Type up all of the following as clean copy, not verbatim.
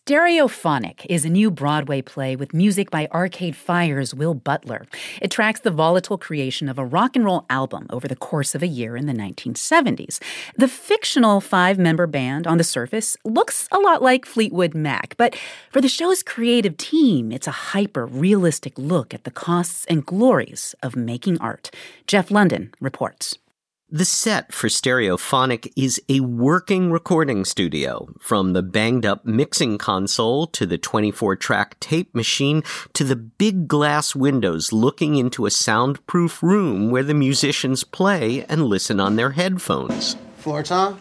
Stereophonic is a new Broadway play with music by Arcade Fire's Will Butler. It tracks the volatile creation of a rock and roll album over the course of a year in the 1970s. The fictional five-member band on the surface looks a lot like Fleetwood Mac, but for the show's creative team, it's a hyper-realistic look at the costs and glories of making art. Jeff London reports. The set for Stereophonic is a working recording studio, from the banged-up mixing console to the 24-track tape machine to the big glass windows looking into a soundproof room where the musicians play and listen on their headphones. Floor tom?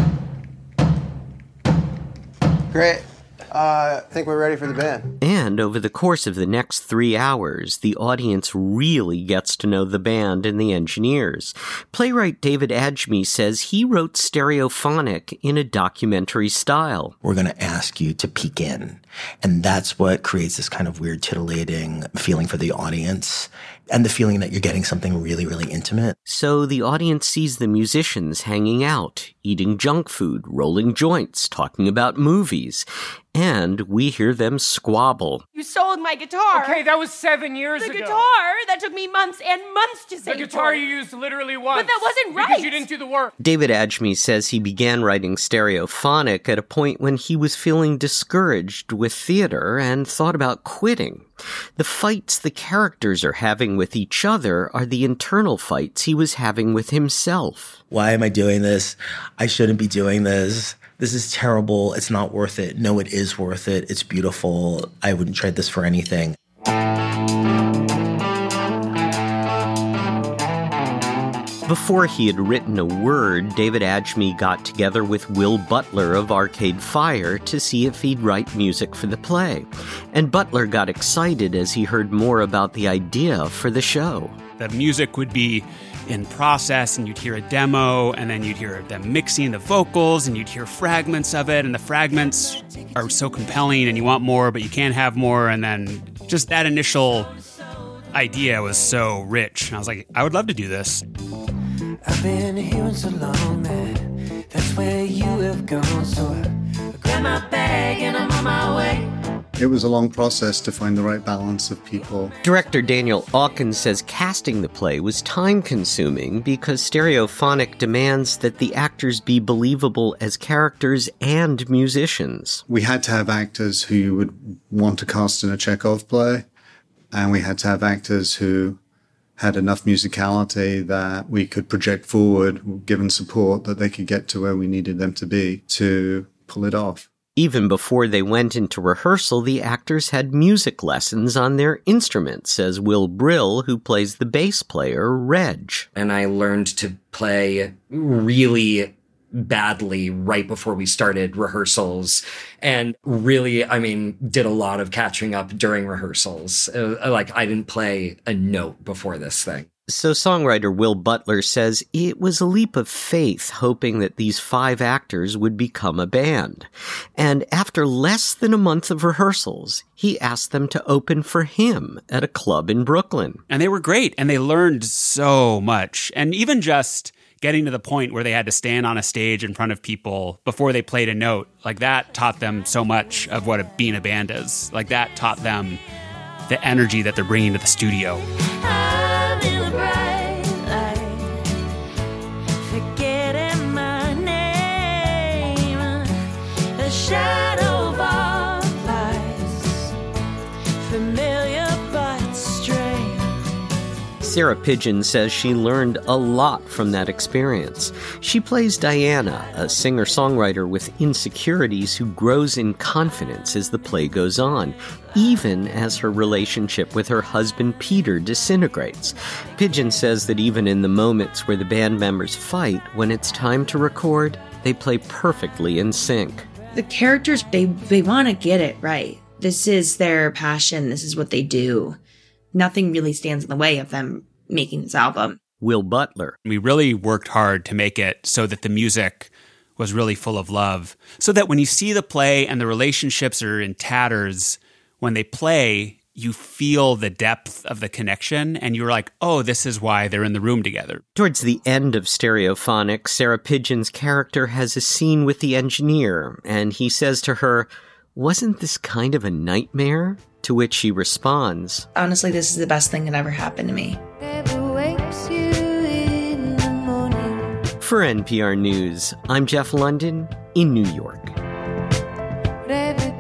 Great. I think we're ready for the band. And over the course of the next 3 hours, the audience really gets to know the band and the engineers. Playwright David Adjmi says he wrote Stereophonic in a documentary style. We're going to ask you to peek in. And that's what creates this kind of weird, titillating feeling for the audience, and the feeling that you're getting something really, really intimate. So the audience sees the musicians hanging out, eating junk food, rolling joints, talking about movies. And we hear them squabble. You sold my guitar. Okay, that was 7 years ago. The guitar? That took me months and months to save. The guitar you used literally once. But that wasn't right. Because you didn't do the work. David Adjmi says he began writing Stereophonic at a point when he was feeling discouraged with theater and thought about quitting. The fights the characters are having with each other are the internal fights he was having with himself. Why am I doing this? I shouldn't be doing this. This is terrible. It's not worth it. No, it is worth it. It's beautiful. I wouldn't trade this for anything. Before he had written a word, David Adjmi got together with Will Butler of Arcade Fire to see if he'd write music for the play. And Butler got excited as he heard more about the idea for the show. The music would be in process, and you'd hear a demo, and then you'd hear them mixing the vocals, and you'd hear fragments of it, and the fragments are so compelling, and you want more, but you can't have more, and then just that initial idea was so rich. And I was like, I would love to do this. I've been hearing so long that that's where you have gone, so I grab my bag and I'm on my way. It was a long process to find the right balance of people. Director Daniel Auken says casting the play was time-consuming because Stereophonic demands that the actors be believable as characters and musicians. We had to have actors who you would want to cast in a Chekhov play, and we had to have actors who had enough musicality that we could project forward, given support, that they could get to where we needed them to be to pull it off. Even before they went into rehearsal, the actors had music lessons on their instruments, says Will Brill, who plays the bass player, Reg. And I learned to play really badly right before we started rehearsals, and really, did a lot of catching up during rehearsals. I didn't play a note before this thing. So songwriter Will Butler says it was a leap of faith hoping that these 5 actors would become a band. And after less than a month of rehearsals, he asked them to open for him at a club in Brooklyn. And they were great, and they learned so much. And even just getting to the point where they had to stand on a stage in front of people before they played a note, that taught them so much of what being a band is. That taught them the energy that they're bringing to the studio. Sarah Pidgeon says she learned a lot from that experience. She plays Diana, a singer-songwriter with insecurities who grows in confidence as the play goes on, even as her relationship with her husband Peter disintegrates. Pidgeon says that even in the moments where the band members fight, when it's time to record, they play perfectly in sync. The characters, they want to get it right. This is their passion. This is what they do. Nothing really stands in the way of them making this album. Will Butler. We really worked hard to make it so that the music was really full of love, so that when you see the play and the relationships are in tatters, when they play, you feel the depth of the connection, and you're like, oh, this is why they're in the room together. Towards the end of Stereophonic, Sarah Pidgeon's character has a scene with the engineer, and he says to her, wasn't this kind of a nightmare? To which she responds, Honestly, this is the best thing that ever happened to me. For NPR News, I'm Jeff London in New York.